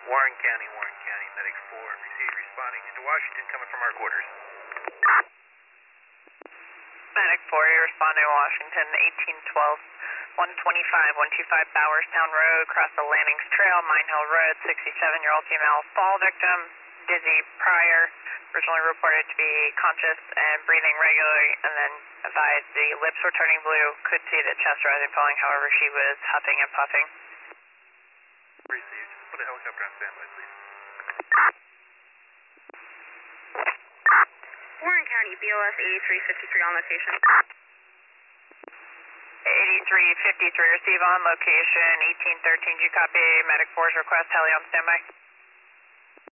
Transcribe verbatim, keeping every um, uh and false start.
Warren County, Warren County, Medic four, receive responding into Washington, coming from our quarters. Medic four, you're responding to Washington, eighteen twelve, one twenty-five, one twenty-five Bowerstown Road, across the Lannings Trail, Mine Hill Road, sixty-seven-year-old female fall victim, dizzy prior, originally reported to be conscious and breathing regularly, and then advised the lips were turning blue, could see the chest rising, falling, however she was huffing and puffing. Received. Put a helicopter on standby, please. Warren County, B O S eighty-three fifty-three on location. eighty-three fifty-three, receive on location, eighteen thirteen, do you copy? Medic four's request, heli on standby.